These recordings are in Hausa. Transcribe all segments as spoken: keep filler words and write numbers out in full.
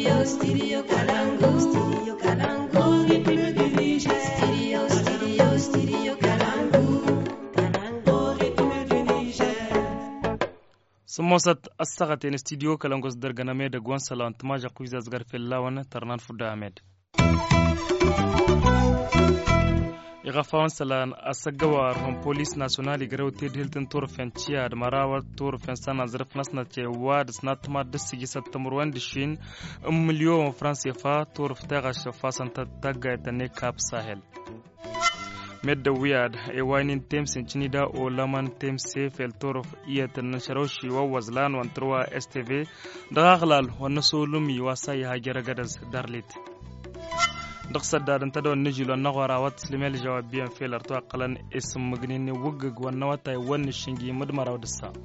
Studio, studio Kalangu. Studio Kalangu. Studio, studio, studio Kalangu. Kalangu. سموسات الساعتين استديو كلامكوس درجنا ميد جوان سلام تماجا كويز أزغر في اللون ترنان فدا أحمد يغفون سلان السجوار هم بوليس ناسيونالي جرو تيدهل تنتور فنتشياد مراوة تور فنسان زرف نسنا تيواد سنات ما دسجي ستمروان دشين أم مليون فرنسي فا تور فتاغ شفاسن تتاقى تنكاب ساهل مد وياد ايوانين تيم سنچنيدا او لمن تيم سيف التورف ايت النشروشي ووزلان وانتروا اس تي في دغغلال ونسولمي واساي هاجر غدز دارليت دقصد دار انت دون نجيلو نغورا واتسلميل جوابيا في الارتوا قلن اسم مغنيني وغغ ونواتاي ون شنجي مدمرا ودسا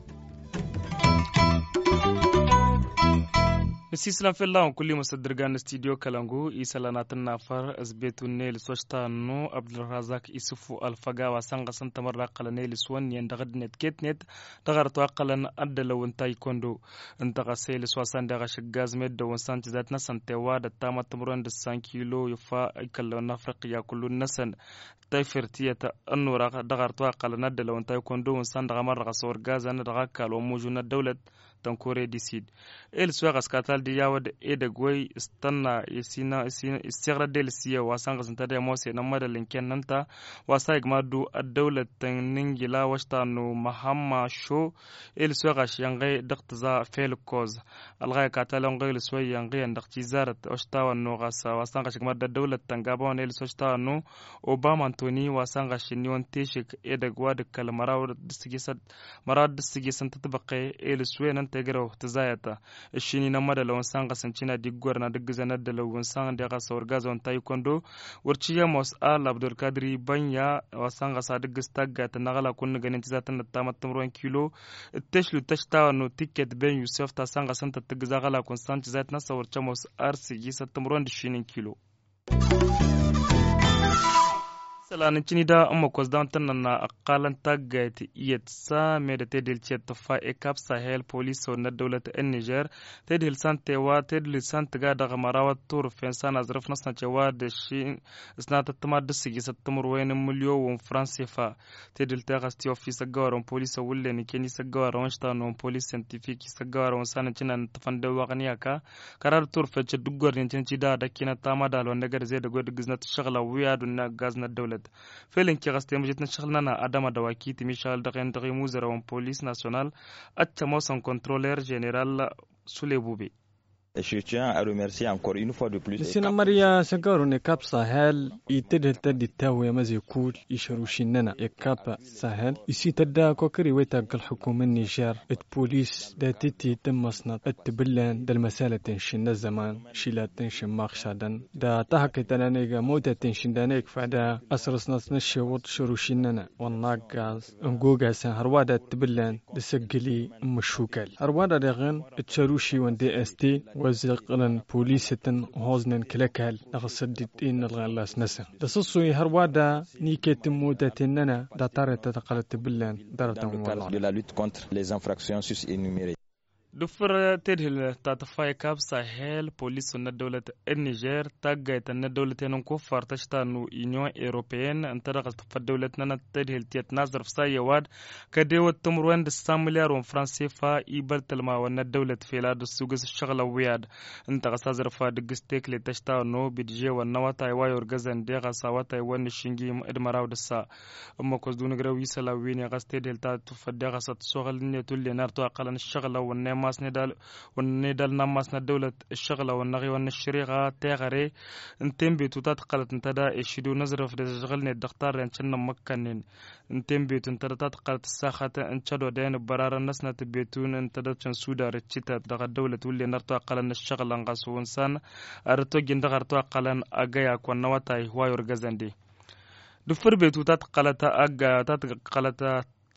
نسيسلام في الله كل مصدرجان استديو كلامو يسالانات النافر ازبيتو نيل سوشتانو عبد الرزاق يسفو الفغا وسانغ سنت مرا قلنيل سون يندغد نت كيت نت دغرتو قلن ادلو انتاي كوندو انت غسيل سوسان دغ شغاز مد وسانت ذاتنا سنتوا د تام تمرون د خمسة كيلو يفا كلو نافرقيا كل نسن تايفرتيه انورا دغرتو قلن ادلو انتاي كوندو وسان دغ مرا صور غاز ان دغ كالو موجونا الدوله تنكوري ديسيد ال سواغس كاتال دي ياود ايدغوي استنا يسينا استغرا ديل سيا واسان غسنتا دي موسي نمد لينكن ننتا واسايغ مادو الدوله تنينجلا واشتانو محمد شو ال سواغش ينغي دقتزا فيل كوز الغاي كاتال ينغي سوي ينغي اندقتي زارت اشتاو نو غاسا واسان غش ماد الدوله تنغابون ال سوشتانو اوباما انتوني واسان غش نيون تيشك ايدغوا دكل مراود دسجيسد مراد دسجيسن تطبقي ال سوي تجرو تزايتا الشيني نمر لو انسان قسنچنا ديغورنا دغزنا دلو انسان دغا سورغازون تايكوندو ورچيا موس ال عبد القادر بنيا وسان قسا دغستاغا تنغلا كون غننتزاتن تامتمرون كيلو التشلو تشتا نو تيكت بين يوسف تا سان قسن تغزاغلا كون سان تزاتنا سورچا موس ارسي يستمرون دشين كيلو سلان چنيدا ام كوزدان تننا اقالن تاغيت يتسا ميدتي ديل تشتفا اكاب ساحل بوليس ون الدوله النيجر تدل سانتي وا تدل سانت غادا غمراوت تور فنسان ازرف نسنا تشوا دشي سنات تماد سيجي ستمر وين مليون فرنسيفا تدل تاغستي اوفيس غورون بوليس ولني كني سغورون شتانو بوليس سانتيفيك سغورون سان تشنان تفند وغنياكا قرار تور فچ دغور نتي دا دكينا تامادال ونغر زيد غود غزنت شغله ويادنا غازنا الدوله فعلن كي غستي مجتنا شغلنا ادم دواكي تي ميشال دغين دغي موزر بوليس ناسيونال اتمو سون كنترولر جنرال سوليبوبي. Je tiens à remercier encore une fois de plus. Sina Maria Sagaro ne Cap Sahel itede tadi tawe mazi kul isharushinana e Cap Sahel isi tada kokri weta gal hukuma Niger et police da titi tamasna atbillan dal masalatin shinna zaman shilatin shimaq shadan da tahakitana nega modatin shindanek fada asrasna nashawt shurushinana والناق غاز انغوغا سان هروada تبلان دسجلي مشوكل هروada دغن تشروشي وان دي اس تي وزقلن بوليستن هوزنن كلكال نغسدتين الغلاس نسا دسوسوي هروادا نيكت مودتننا داتارت تقلت بلان درتن والله de la lutte contre les infractions sus-énumérées. دفر تدهل تاتفاي كاب ساحل بوليس ون الدولة النيجر تاقيت ان الدولة نكفر تشتانو يونيون ايروبيين انترغت في الدولة نانا تدهل تيتنازر في سايواد كديو التمروين دستان مليار ون فرانسيفا ايبال تلما ون الدولة فيلاد السوغس الشغل وياد انت غسازر فا دقستيك لتشتانو بيدجي ونواتا يوايور غزن دي غساواتا يوان الشنجي ادمراو دسا اما كوزدون غراوي سلاوين يغستيدهل تاتفا دي غسات سوغل نيتول لنارتو اقلن الشغل ون ماس ندال وندال نماس ندولة الشغلة والنغي والنشريغة تغري انتم بيتو تاتقلت انتدا اشيدو نزرف دشغلني الدكتور انشن مكنين انتم بيتو انتدا تاتقلت الساخة انشدو دين برار الناس نتبيتون انتدا تنسودا رتشيتا دغا الدولة ولي نرتو اقلن الشغلة نغاسو انسان ارتو جندغ ارتو اقلن اقايا كون نواتاي هوايور غزاندي دفر بيتو تاتقلت اقا تاتقلت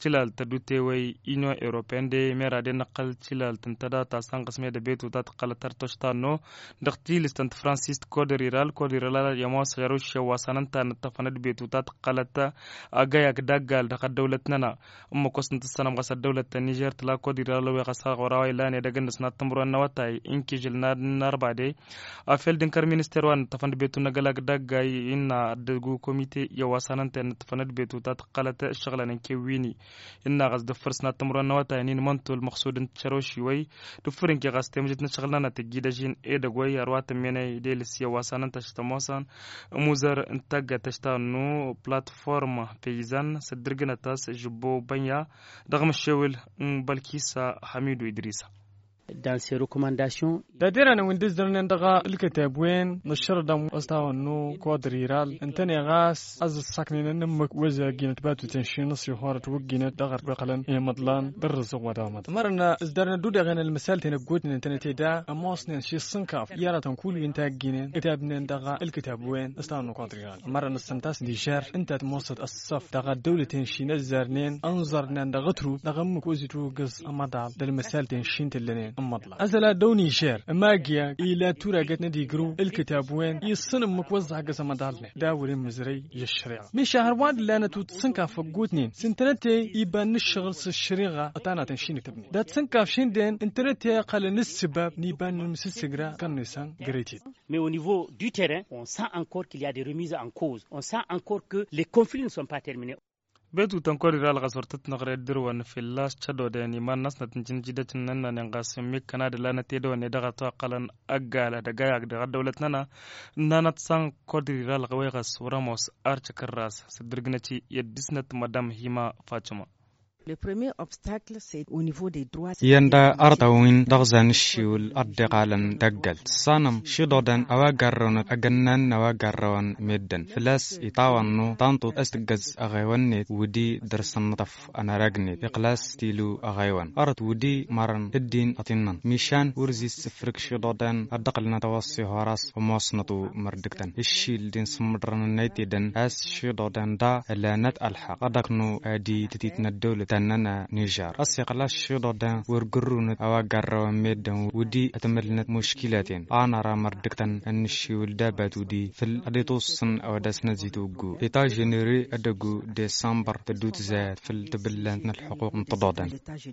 cilal ta dute wai union european de mera de naqal cilal tantada ta san qasme de betu ta qalatar toshtano daqti listant francis code rural code rural yamo sayru shawasananta natafanad betu ta qalata agaya dagal da dawlatna umma kosnta sanam qasad dawlat niger tla code rural wa qasa qorawa ilane daga nasna tamru nawata inki jilna narbade afel din kar minister wan tafand betu nagala daga inna adgu comité yawasananta natafanad betu ta qalata shaglan كويني إن غاز دفرس ناتمر نواتا يعني منتو المقصود تشروشي وي دفرن كي غاز تمجد نشغلنا تجيدا جين إيدا قوي أروات ميني ديل سيواسان تشتموسان موزر انتاق تشتانو بلاتفورم بيزان سدرقنا تاس جبو بنيا دغم الشول بالكيسا حميدو إدريسا dans ses recommandations. تديرنا ويندز درنا دغا الكتاب وين نشر دم أستوى إنه كوادريرال أنتني غاس أز الساكنين نمك وزا جينت باتو تنشين نصي خارج وجينت دغر بقلن إيه مطلان درز ودامت مرنا إزدرنا دودا غن المثال تنقود إن أنتني تدا أماسنا شيء صنكاف يارا تنقول إنتاج جينين كتابنا دغا الكتاب وين أستوى إنه كوادريرال مرنا السنتاس ديشار أنت تموسط الصف دغا الدولة تنشين الزرنين أنظرنا دغترو دغا مكوزيتو قص أمادال دالمثال تنشين تلنين مطلع أزلا دوني شير ماجيا إلى تورا قد نديقرو الكتاب وين يصنم مكوزع قسم دالنا داول مزري الشريعة مش شهر واد لانا توتسنكا فقوتنين سنتنتي يبان الشغل الشريعة أتانا تنشين تبني دا تسنكا فشندين انترنتي قال السبب نيبان المسسجرا كان نسان قريتي. Mais au niveau du terrain, on sent encore qu'il y a des remises en cause. On sent encore que les conflits ne sont pas terminés. بيتو تنكوري رال غسرتت نغري الدروان في اللاس تشدو داني ما الناس نتنجن جدة ننا ننقاسم ميك كناد لانا تيدو ندغا توقلا أقال دقايق دغا دولتنا نانا تسان كوري رال غوي غس وراموس أرچ كراس سدرغنتي يدسنت مدام هيما فاطمة. Le premier obstacle, c'est au niveau des droits. يندا أرتوين دغزان الشيول أردقالن دقل صانم شدودن أواقرون أجنن أواقرون مدن فلاس يطاونو تانتو أستجز أغيوان ودي درسن نطف أنا رجني إقلاس تيلو أغيوان أرت ودي مرن الدين أتنن ميشان ورزي سفرك شدودن أدقل نتوصي هراس ومواصنتو مردكتن الشيل دين سمدرن نيتيدن أس شدودن دا لانت الحق أدقنو أدي تتيتنا الدولة تننا نيجر السقلاش شدودن ورقرون أواقر ميدن ودي أتملنت مشكلتين أنا را مردكتن أن الشيول دابات ودي في الأديتوصن أو داسنا زيتوغو إتا جنري أدقو ديسمبر تدوت زاد في التبلن الحقوق متضادن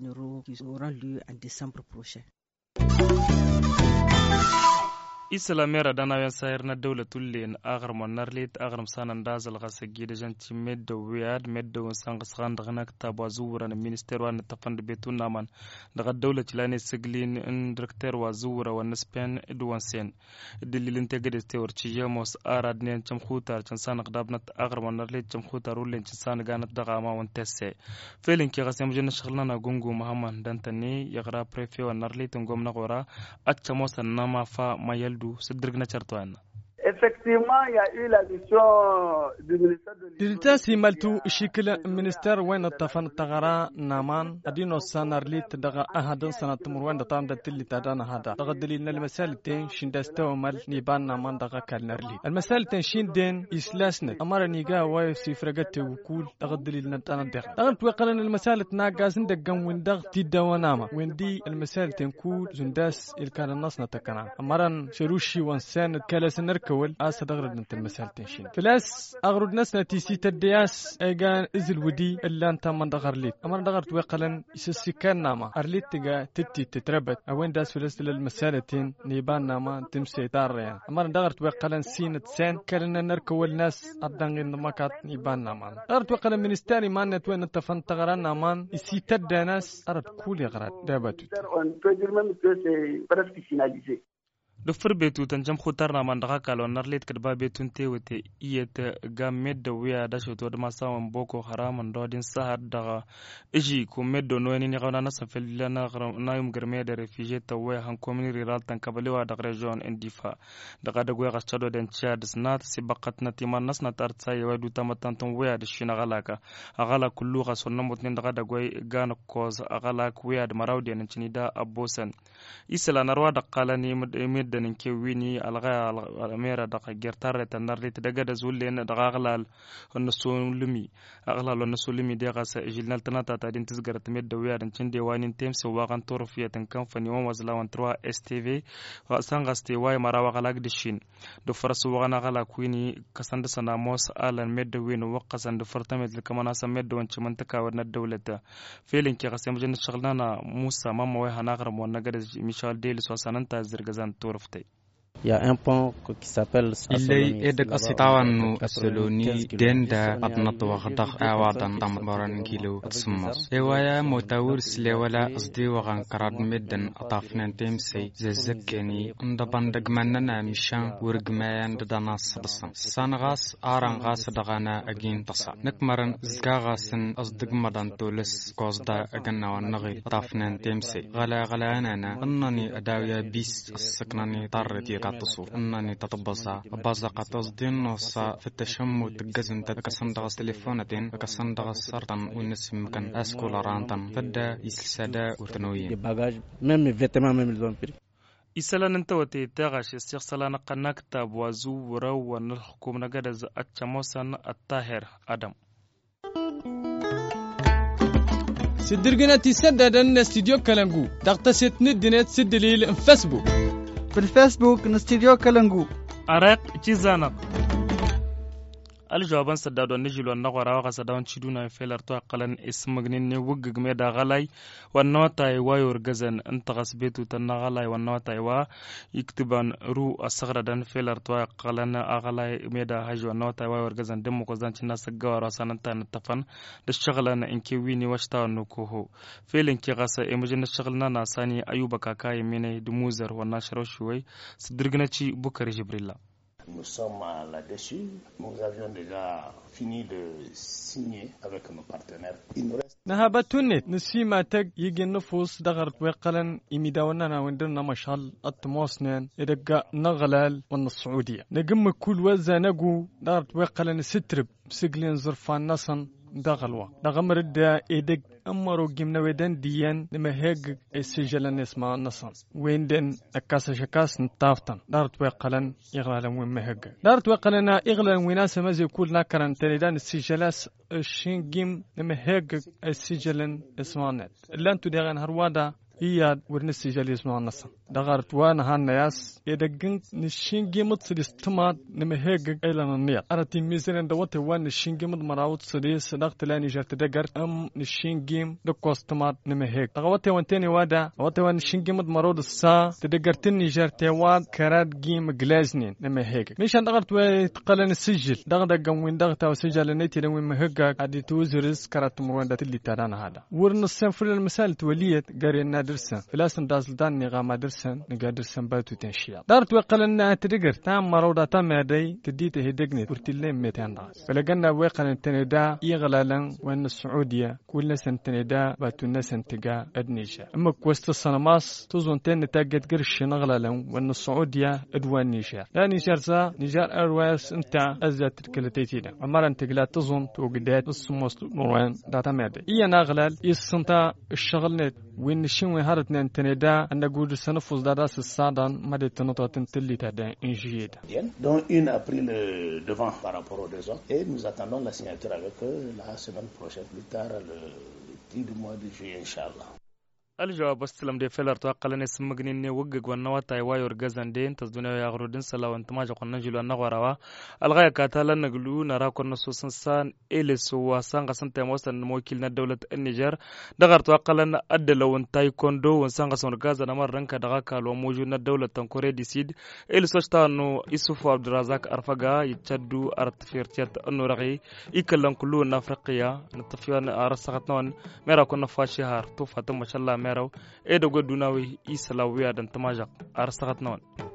إسلاميرا دانا ينسايرنا دولة تولين أغرم ونرليت أغرم سانا دازل غاسقي دجانتي ميدو وياد ميدو ونسانغس غان دغناك تابوا زورا المينستير وان التفند بيتون نامان دغا الدولة لاني سجلين ان دركتير وزورا ونسبين ادوان سين الدليل انتقد استيورتي ياموس آراد نين جمخوتار جنسان قدابنت أغرم ونرليت جمخوتار ولين جنسان غانت دغاما وانتسي فيلين كي غاسيام جنة شغلنا غونغو محمد دانتاني يغرا بريفي ونرليت نغوم نغورا أتشاموس الناما فا مايل Effectivement, il y a eu la mission du ministère de دلتاسي مالتو شكل منستر وين الطفن تغرا نامان ادينو سانارلي تدغا اهدن سنه تمروان دتام دتلي تدانا هذا دغدلينا المسالتين شندستو مال نيبان نامان دغا كالنرلي المسالتين شندين اسلاسن امر نيغا واي سيفرغت وكول دغدلينا تانا دغ دغت وقلن المسالت ناغازن دغن وين دغ تيدواناما وين دي المسالتين كول زنداس الكان الناس نتكنا امرن شروشي وانسان كلاس نركول اس دغرد انت المسالتين شين فلاس اغرد ناس تيسي تدياس ايغان ازل ودي الا انت من دغرليت امر دغرت وقلن يسسي كان ناما ارليت تجا تتي تتربت اوين داس فلس للمسالتين نيبان ناما تمسي دار يعني امر دغرت وقلن سين تسان كلنا نركو الناس ادان مكات نيبان ناما دغرت وقلن منستاني ما نت وين تفن تغران ناما يسي تدى ناس ارد كل يغرات دابت دفر بيتو تنجم خطرنا من دغا لو نرليت كدبا بيتون تي وتي ايت غامد ويا داشو تو دما سام بوكو حرام دودين سهر دغا اجي كو ميدو نويني ني غونا ناس فلنا نايم غرمي د ريفيجي تو وي هان كوميني ريرال تن كبلوا دغ ريجون انديفا دغا دغو غاستدو دن تشاد سنات سبقتنا تيمان ناس نتارتسا يودو تمتانتون ويا دشينا غلاكا غلا كلو غسون نموت دغا دغوي غان كوز غلاك ويا د مراودي نتني دا ابوسن اسلا نروا دقالني مد gadan ke wini alga almera da gertar ta narlit daga da zulle na da galal wannan sulumi aglal wannan sulumi da gasa ijilnal tanata ta din tisgarat med da wiya dan cinde wani temse wa kan torfiya tan kamfani wa wazlawan trois S T V wa sangaste wa marawa galag dishin do farsu wa na gala kuini kasanda sana mos alan med da wini wa qasan da fartamet kamana sa med da wanci mantaka wa na dawlata felin ke qasam jin shaghlana Musa mamma wa hana garam wa nagada Michel Delis wa sananta zirgazan torftai. Il y a un pont qui s'appelle Ilay edek asitawanu asoloni denda atnat waqdaq awadan tambaran kilo atsumos ewaya mutawir slewala asdi waqan karad meddan atafnan temsay zazzakani ndaban dagmanna mishan wurgmayan danas sadsan sangas arangas dagana agin tasa nakmaran zgagasin asdigmadan toles qosda aganna wanagi atafnan temsay gala galanana annani adawiya bis asaknani tarrati تصور أنني تطبزا بازا قطزدين وصا في التشمت جزن تكسندغس تليفونتين تكسندغس سرطان ونسم كان أسكول رانتان فدا يسلسدا وتنوين باجاج ميم فيتمان ميم الزومبري isalan inta wate tagash istiq salana qanakta wazu waraw wan hukum nagada za atchamosan at-tahir adam سدرجناتي سددن استديو كلانجو دقتست ندنت سدليل فيسبوك في الفيسبوك نستديو كلانجو أرق تيزانا الجوابان سدادو نجيلو النغورا وغا سداون تشيدونا فيلر تو قلن اسم غنين وغغ ميدا غلاي والنوتاي وايور غزن انت غسبيتو تنغلاي والنوتاي وا يكتبان رو اسغردان فيلر تو قلن اغلاي ميدا هاجو النوتاي وايور غزن دمو كوزان تشنا سغورا سننتا نتفن دشغلنا انكي ويني واشتا نوكو فيلن كي غاسا ايمجن شغلنا ناساني ايوبا كاكاي ميني دموزر وناشرو شوي سدرغناتي بوكر جبريلا. Nous sommes là-dessus. Nous avions déjà fini de signer avec nos partenaires. Il nous reste نهابتوني نسيما تك يجي النفوس دغرت ويقلن يميداونا وندرنا مشال التموسنين يدقى نغلال ون السعودية نقم كل وزا نقو دغرت ويقلن سترب سجلين زرفان نصن دغلوا دغمر الدا إيدك أمرو جمنا ودن ديان لما هيج السجلان اسمه نصن وين دن أكاس شكاس نطافتن دارت ويقلن يغلالن وين ما هيج دارت ويقلن يغلالن ويناس مازي كل نكرن تريدان السجلاس الشين جيم لما هيج السجلان اسمه نت اللي أنتو ديغان هروادا هي ورنسي جالي اسمه النصر دغرت وانا هالناس يدقن نشين جيمت سديس تماد نما هيك ايلان النيات انا تيميزن دوت وان نشين جيمت مراوت سديس دغت لاني جرت دغر ام نشين جيم دكوس تماد نما هيك دغوت وانتني وادا دوت وان نشين جيمت مرود السا تدغرتني جرت واد كراد جيم جلازنين نما هيك مش دغرت وتقلن السجل دغدغ وين دغتا وسجل نيتي وين ما هيك ادي توزرس كرات مروندات اللي ترانا هذا ورنسن في المثال توليت قرينا درسن فلاسن دازلدان نغام درسن نغا درسن باتو تنشيا دارت وقلنا تدغر تام مرودا تام يدي تديته هدغني ورتلين ميتان راس فلقنا وقلن تندا يغلالن وان السعوديه كل سنه تندا باتو نسن تغا ادنيشا اما كوست السنماس تزون تن تاجت قرش نغلالن وان السعوديه ادوان نيشا لا نيشارسا نيجار ايروايز انت ازات تكلتيتينا عمر انت قلا تزون توقدات السموس نوران داتا ميدي اي نغلال يسنتا الشغل وين شنو هارتنا تندا ان نقول سنفوز دراس الصادن ما دي تنطات تلي تدا انجيد donc une a pris le devant par rapport aux deux autres et nous attendons la signature avec eux la semaine prochaine plus tard le dix du mois de juillet inchallah الجواب استلم دي فيلر توقلن اسم مغنين وغغ ونوا تاي وايور غزان دين تصدنا يا غرودن سلا وانت ما جقنا جلو نغوروا الغايه كاتالا نغلو نرا كون سوسن سان اليس واسان قسن تيموسن موكلنا دوله النيجر دغر توقلن ادلو وان تاي كوندو وسان قسن غزان مر رنكا دغا كالو موجودنا دوله تنكوري دي سيد اليس وشتانو يوسف عبد الرزاق ارفغا يتشدو ارتفيرتيت انو رغي يكلن كلو افريقيا نتفيان ارسقتنون ميرا كون فاشهار تو فاطمه ما شاء الله ميرو ايدو غدوناوي يسلاويا دان تماجق ارسقتنون